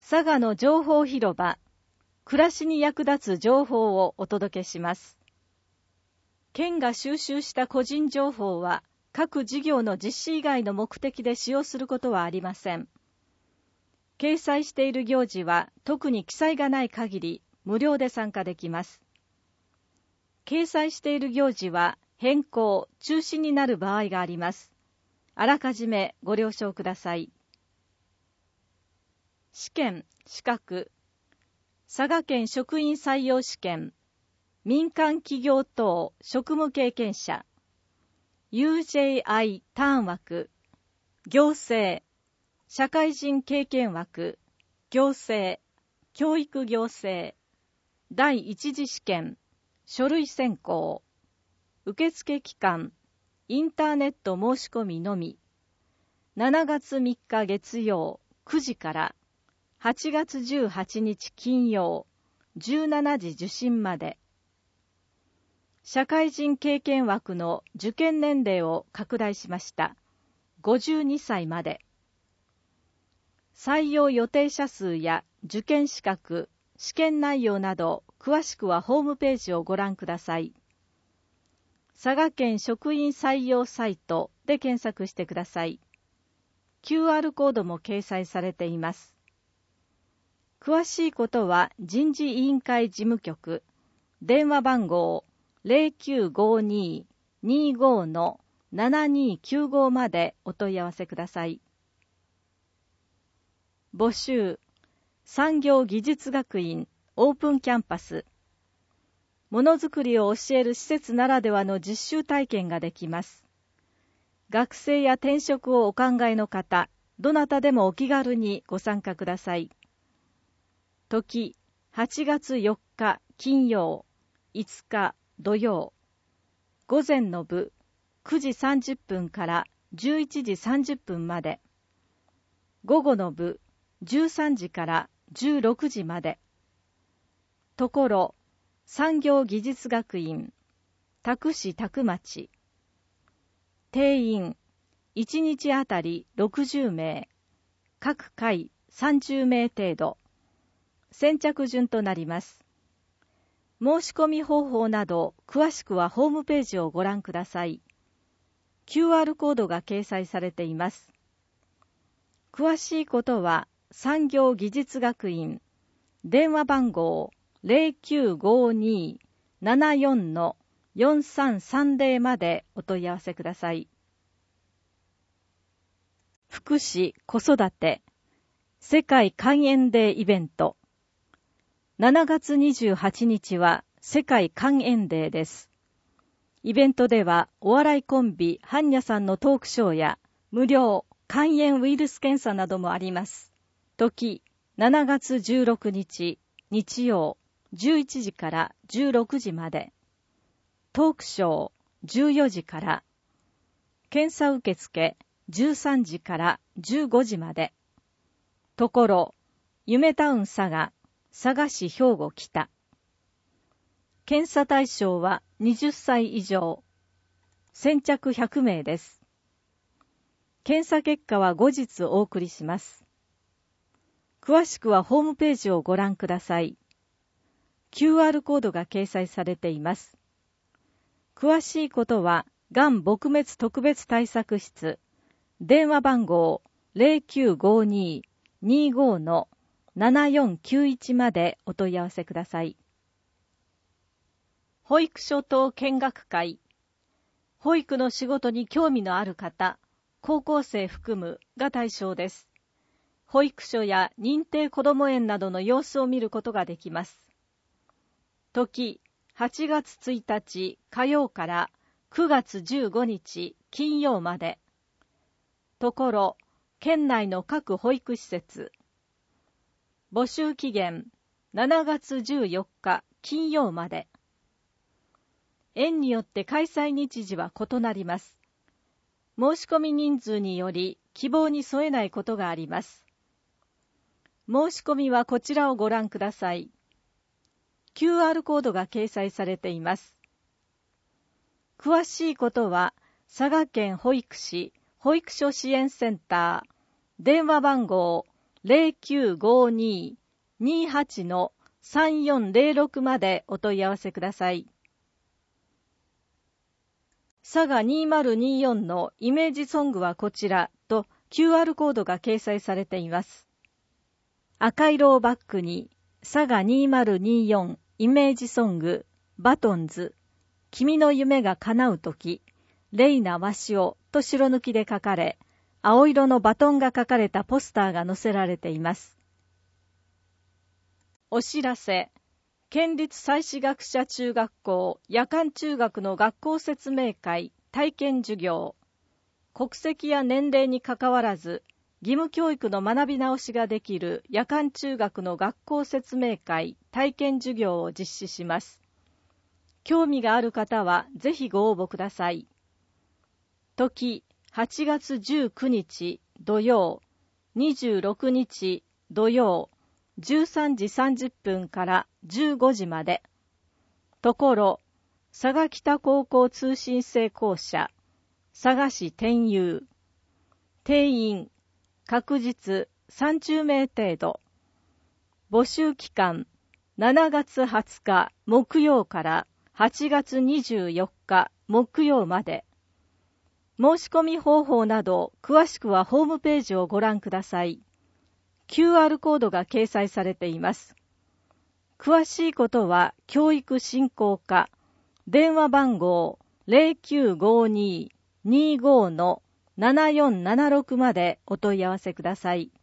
佐賀の情報広場、暮らしに役立つ情報をお届けします。県が収集した個人情報は、各事業の実施以外の目的で使用することはありません。掲載している行事は、特に記載がない限り、無料で参加できます。掲載している行事は、変更・中止になる場合があります。あらかじめご了承ください。試験・資格、佐賀県職員採用試験、民間企業等職務経験者、UJI ターン枠、行政、社会人経験枠、行政、教育行政、第一次試験、書類選考、受付期間、インターネット申し込みのみ、7月3日月曜9時から8月18日金曜17時受診まで。社会人経験枠の受験年齢を拡大しました。52歳まで。採用予定者数や受験資格、試験内容など詳しくはホームページをご覧ください。佐賀県職員採用サイトで検索してください。QR コードも掲載されています。詳しいことは人事委員会事務局、電話番号 0952-25-7295 までお問い合わせください。募集、産業技術学院オープンキャンパス。ものづくりを教える施設ならではの実習体験ができます。学生や転職をお考えの方、どなたでもお気軽にご参加ください。時、8月4日金曜、5日土曜。午前の部、9時30分から11時30分まで。午後の部、13時から16時まで。ところ、産業技術学院、多久市多久町。定員、1日あたり60名、各回30名程度。先着順となります。申し込み方法など、詳しくはホームページをご覧ください。QR コードが掲載されています。詳しいことは、産業技術学院、電話番号0952-74-4330までお問い合わせください。福祉・子育て、世界肝炎デーイベント。7月28日は世界肝炎デーです。イベントではお笑いコンビハンニャさんのトークショーや無料肝炎ウイルス検査などもあります。時、7月16日日曜11時から16時まで。トークショー14時から。検査受付13時から15時まで。ところ、夢タウン佐賀、佐賀市兵庫北。検査対象は20歳以上。先着100名です。検査結果は後日お送りします。詳しくはホームページをご覧ください。QR コードが掲載されています。詳しいことは、がん撲滅特別対策室、電話番号 0952-25-7491 までお問い合わせください。保育所等見学会。保育の仕事に興味のある方、高校生含むが対象です。保育所や認定こども園などの様子を見ることができます。時、8月1日火曜から9月15日金曜まで。ところ、県内の各保育施設。募集期限、7月14日金曜まで。園によって開催日時は異なります。申し込み人数により希望に添えないことがあります。申し込みはこちらをご覧ください。QR コードが掲載されています。詳しいことは、佐賀県保育士保育所支援センター、電話番号 0952-28-3406までお問い合わせください。佐賀2024のイメージソングはこちらと QR コードが掲載されています。赤色をバックに佐賀2024イメージソングバトンズ君の夢が叶うときレイナワシオと白抜きで書かれ、青色のバトンが書かれたポスターが載せられています。お知らせ。県立祭祀学者中学校夜間中学の学校説明会体験授業。国籍や年齢にかかわらず義務教育の学び直しができる夜間中学の学校説明会体験授業を実施します。興味がある方はぜひご応募ください。時8月19日土曜、26日土曜、13時30分から15時まで。ところ、佐賀北高校通信制校舎、佐賀市天佑。定員、確実30名程度。募集期間、7月20日木曜から8月24日木曜まで。申し込み方法など詳しくはホームページをご覧ください。QR コードが掲載されています。詳しいことは教育振興課、電話番号 0952-25-7476 までお問い合わせください。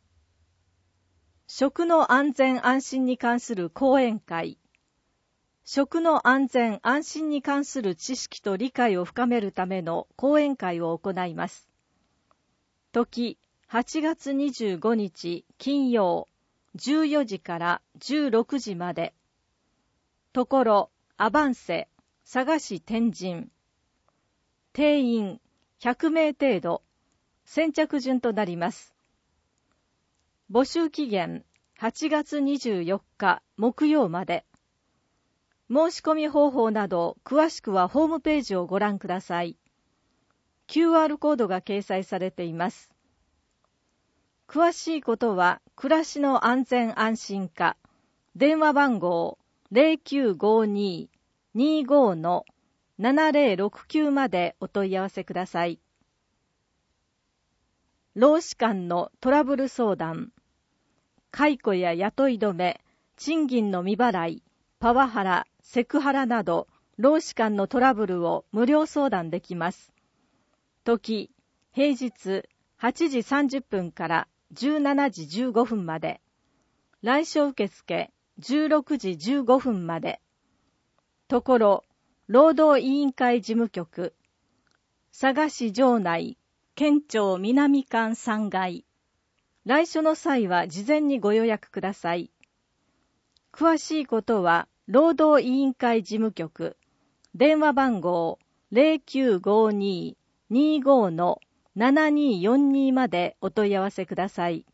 食の安全安心に関する講演会。食の安全安心に関する知識と理解を深めるための講演会を行います。時8月25日金曜14時から16時まで。ところアバンセ佐賀市天神。定員100名程度。先着順となります。募集期限8月24日木曜まで。申し込み方法など詳しくはホームページをご覧ください。QR コードが掲載されています。詳しいことは暮らしの安全安心課、電話番号 0952-25-7069 までお問い合わせください。労使間のトラブル相談。解雇や雇い止め、賃金の未払い、パワハラ、セクハラなど、労使間のトラブルを無料相談できます。時、平日8時30分から17時15分まで。来所受付16時15分まで。ところ、労働委員会事務局、佐賀市城内、県庁南館3階。来所の際は事前にご予約ください。詳しいことは、労働委員会事務局、電話番号 0952-25-7242 までお問い合わせください。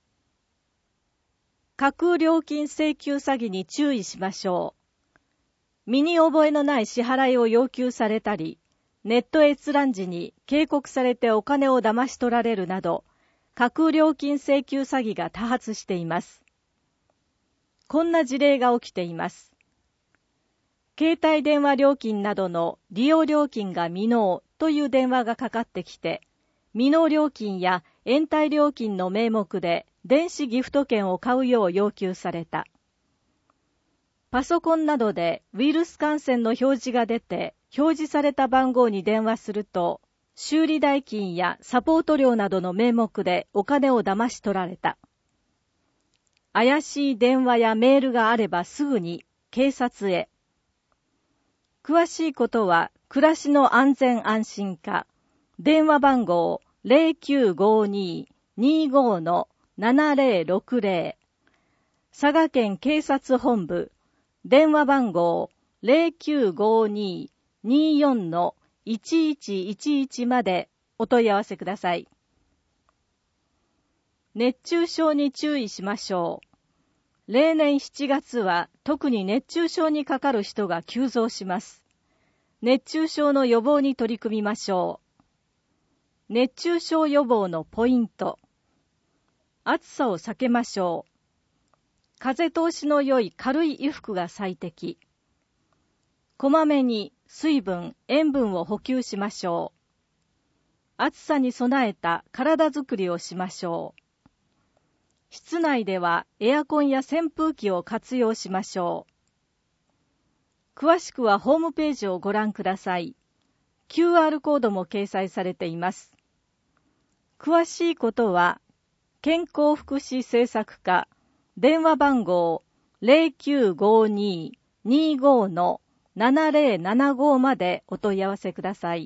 架空料金請求詐欺に注意しましょう。身に覚えのない支払いを要求されたり、ネット閲覧時に警告されてお金を騙し取られるなど、架空料金請求詐欺が多発しています。こんな事例が起きています。携帯電話料金などの利用料金が未納という電話がかかってきて、未納料金や延滞料金の名目で電子ギフト券を買うよう要求された。パソコンなどでウイルス感染の表示が出て、表示された番号に電話すると、修理代金やサポート料などの名目でお金を騙し取られた。怪しい電話やメールがあればすぐに警察へ。詳しいことは暮らしの安全安心課、電話番号 0952-25-7060 佐賀県警察本部、電話番号 0952-24-1111 までお問い合わせください。熱中症に注意しましょう。例年7月は特に熱中症にかかる人が急増します。熱中症の予防に取り組みましょう。熱中症予防のポイント。 暑さを避けましょう。風通しの良い軽い衣服が最適。こまめに水分、塩分を補給しましょう。暑さに備えた体づくりをしましょう。室内ではエアコンや扇風機を活用しましょう。詳しくはホームページをご覧ください。QR コードも掲載されています。詳しいことは、健康福祉政策課電話番号 0952-25-7075 までお問い合わせください。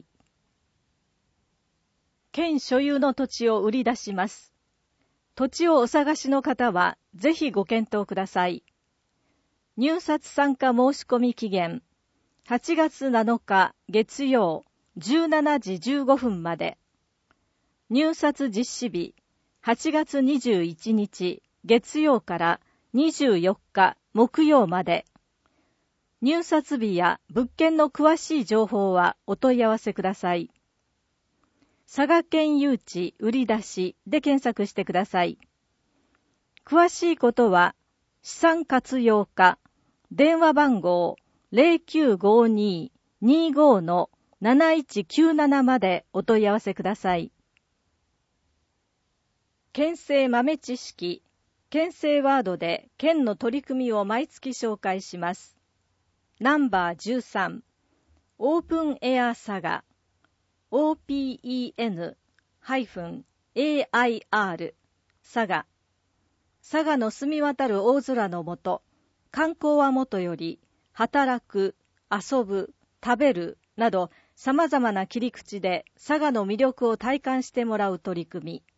県所有の土地を売り出します。土地をお探しの方はぜひご検討ください。入札参加申し込み期限8月7日月曜17時15分まで。入札実施日8月21日月曜から24日木曜まで。入札日や物件の詳しい情報はお問い合わせください。佐賀県誘致売り出しで検索してください。詳しいことは資産活用課電話番号 0952-25-7197 までお問い合わせください。県政豆知識、県政ワードで県の取り組みを毎月紹介します。ナンバー13、オープンエア佐賀、OPEN-AIR、佐賀。佐賀の澄み渡る大空のもと、観光はもとより、働く、遊ぶ、食べるなど様々な切り口で佐賀の魅力を体感してもらう取り組み。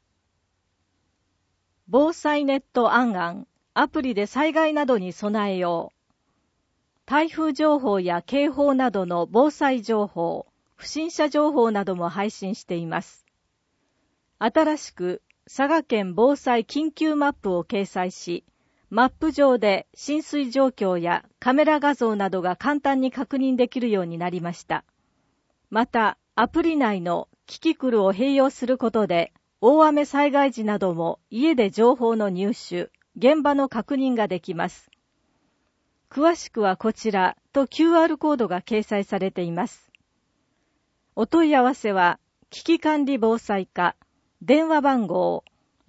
防災ネットあんあん、アプリで災害などに備えよう。台風情報や警報などの防災情報、不審者情報なども配信しています。新しく佐賀県防災緊急マップを掲載し、マップ上で浸水状況やカメラ画像などが簡単に確認できるようになりました。また、アプリ内のキキクルを併用することで、大雨災害時なども家で情報の入手、現場の確認ができます。詳しくはこちらと QR コードが掲載されています。お問い合わせは、危機管理防災課、電話番号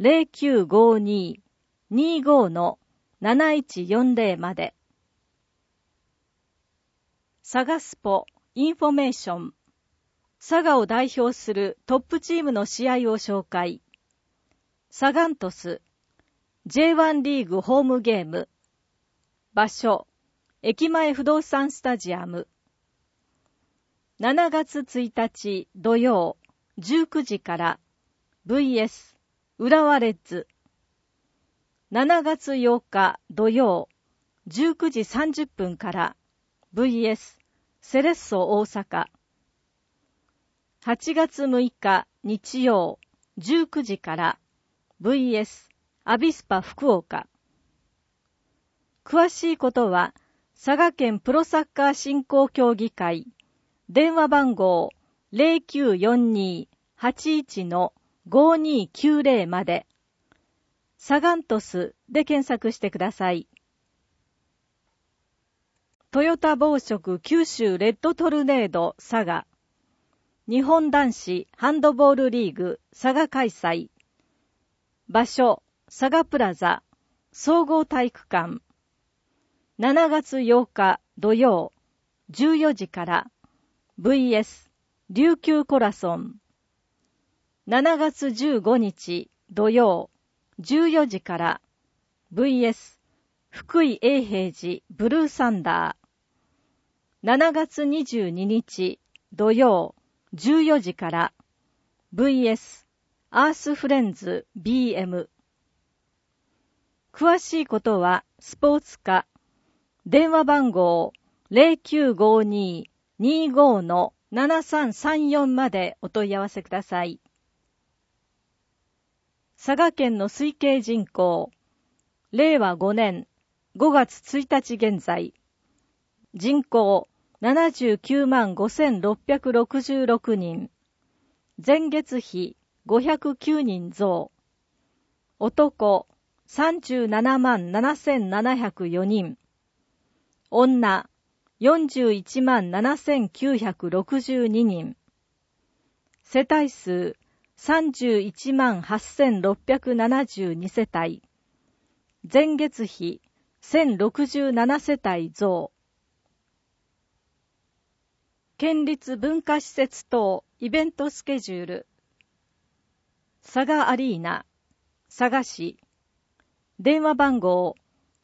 0952-25-7140 まで。佐賀スポインフォメーション。佐賀を代表するトップチームの試合を紹介。サガン鳥栖 J1 リーグホームゲーム。場所、駅前不動産スタジアム。7月1日土曜19時から VS 浦和レッズ。7月8日土曜19時30分から VS セレッソ大阪。8月6日日曜19時から VS アビスパ福岡。詳しいことは佐賀県プロサッカー振興協議会電話番号 0942-81-5290 まで。サガン鳥栖で検索してください。トヨタ紡織九州レッドトルネード佐賀。日本男子ハンドボールリーグ佐賀開催。場所、佐賀プラザ総合体育館。7月8日土曜14時から VS 琉球コラソン。7月15日土曜14時から VS 福井永平寺ブルーサンダー。7月22日土曜14時から VS アースフレンズ BM。詳しいことはスポーツ課電話番号 0952-25-7334 までお問い合わせください。佐賀県の推計人口、令和5年5月1日現在、人口79万5666人、前月比509人増。 男37万7704人、女41万7962人、世帯数31万8672世帯、前月比1067世帯増。県立文化施設等イベントスケジュール。佐賀アリーナ、佐賀市。電話番号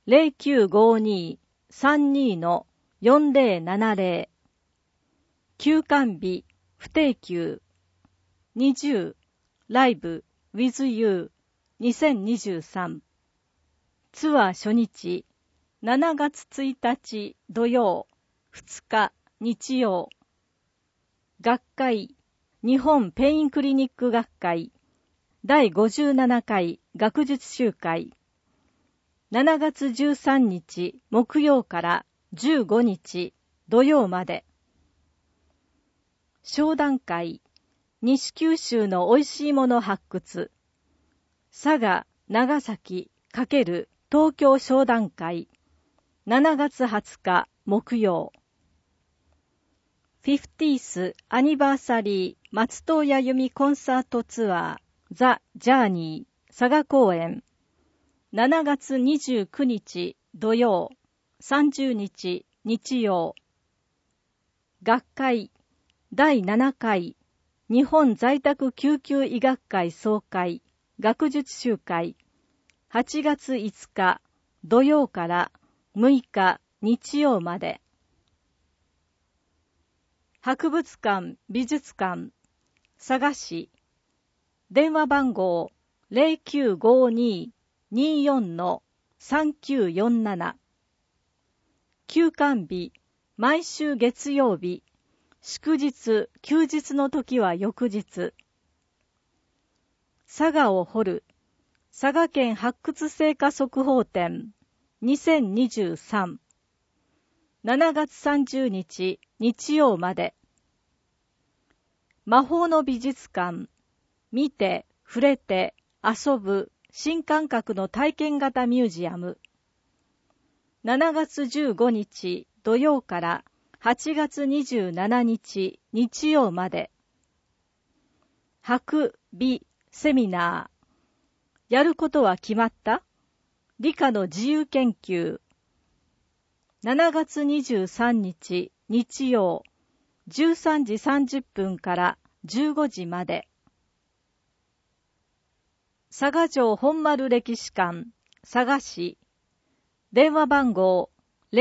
0952-32-4070。休館日、不定休。20、ライブ with you 2023。ツアー初日、7月1日土曜、2日日曜。学会、日本ペインクリニック学会、第57回学術集会。7月13日木曜から15日土曜まで。商談会、西九州の美味しいもの発掘。佐賀、長崎×東京商談会。7月20日木曜。50th アニバーサリー松任谷由実コンサートツアーザ・ジャーニー佐賀公演。7月29日土曜、30日日曜。学会第7回日本在宅救急医学会総会学術集会。8月5日土曜から6日日曜まで。博物館美術館佐賀市。電話番号 0952-24-3947。休館日毎週月曜日。祝日休日の時は翌日。佐賀を掘る佐賀県発掘成果速報展2023。7月30日日曜まで。魔法の美術館。見て、触れて、遊ぶ新感覚の体験型ミュージアム。7月15日土曜から8月27日日曜まで。博美セミナー。やることは決まった？理科の自由研究。7月23日日曜、13時30分から15時まで。佐賀城本丸歴史館佐賀市。電話番号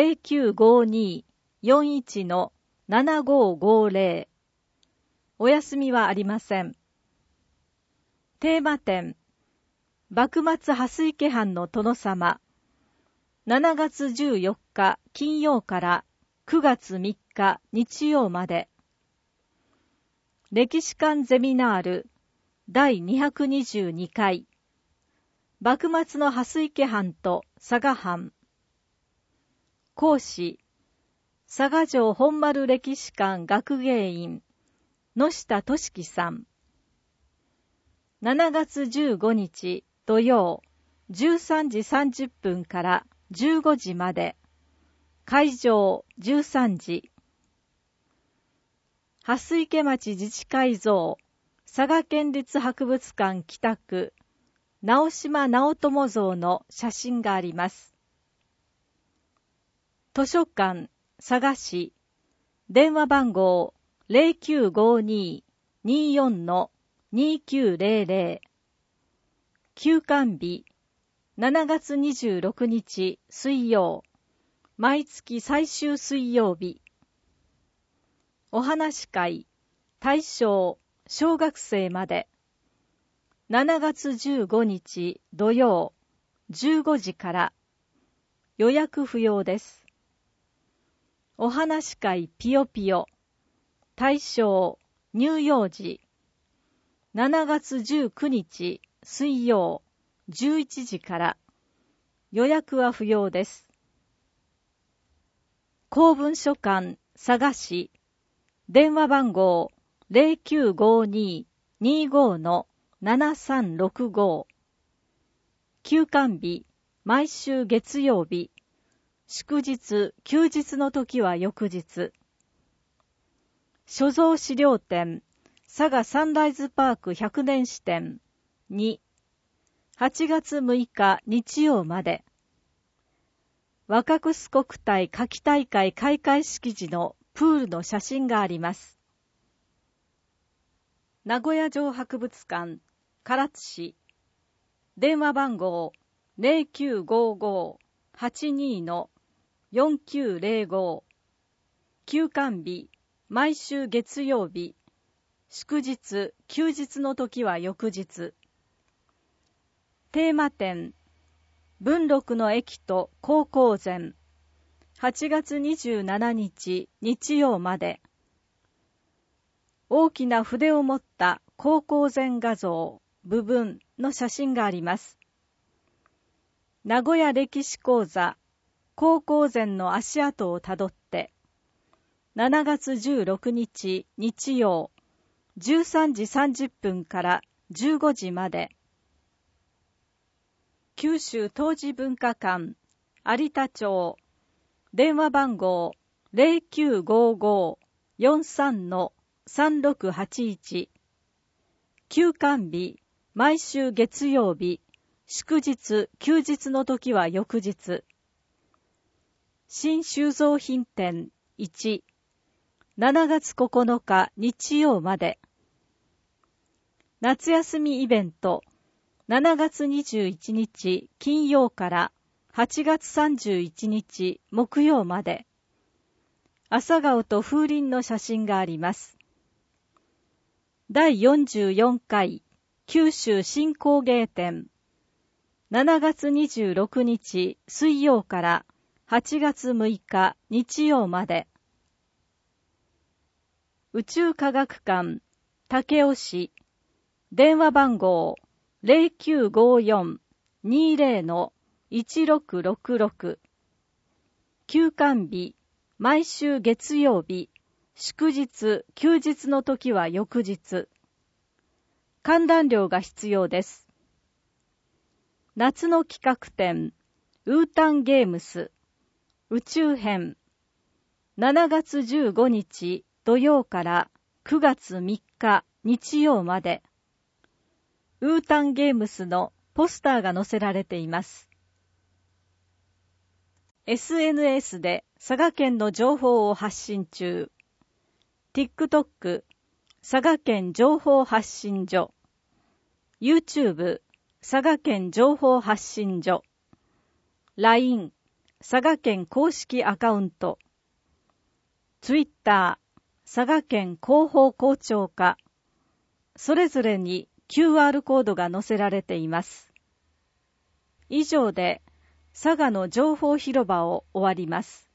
0952-41-7550。お休みはありません。テーマ展、幕末蓮池藩の殿様。7月14日金曜から9月3日日曜まで。歴史館ゼミナール第222回。幕末の蓮池藩と佐賀藩。講師、佐賀城本丸歴史館学芸員、野下俊樹さん。7月15日土曜、13時30分から15時まで。会場13時。蓮池町自治会像、佐賀県立博物館北区、直島直友像の写真があります。図書館、佐賀市。電話番号 0952-24-2900。休館日、7月26日水曜。毎月最終水曜日。お話会、対象、小学生まで。7月15日土曜、15時から。予約不要です。お話会ピヨピヨ。対象、乳幼児。7月19日水曜、11時から。予約は不要です。公文書館佐賀市。電話番号 0952-25-7365。 休館日、毎週月曜日、祝日、休日の時は翌日。所蔵資料展、佐賀サンライズパーク100年史展2、8月6日日曜まで。若楠国体夏季大会開会式時のプールの写真があります。名古屋城博物館、唐津市。電話番号 0955-82-4905。休館日、毎週月曜日。祝日、休日の時は翌日。テーマ展、文禄の駅と高校前。8月27日日曜まで。大きな筆を持った高校前画像、部分の写真があります。名古屋歴史講座、高校前の足跡をたどって、7月16日日曜、13時30分から15時まで。九州陶磁文化館、有田町、電話番号 0955-43-3681。休館日、毎週月曜日、祝日、休日の時は翌日。新収蔵品展1、7月9日日曜まで。夏休みイベント、7月21日金曜から8月31日木曜まで。朝顔と風鈴の写真があります。第44回九州新工芸展、7月26日水曜から8月6日日曜まで。宇宙科学館、武雄市、電話番号 0954-20-1666。休館日、毎週月曜日、祝日、休日の時は翌日。観覧料が必要です。夏の企画展、ウータンゲームス、宇宙編。7月15日土曜から9月3日日曜まで。ウータンゲームスのポスターが載せられています。SNS で佐賀県の情報を発信中。TikTok、佐賀県情報発信所。YouTube、佐賀県情報発信所。LINE、佐賀県公式アカウント。Twitter、佐賀県広報校長課。それぞれにQR コードが載せられています。以上で佐賀の情報広場を終わります。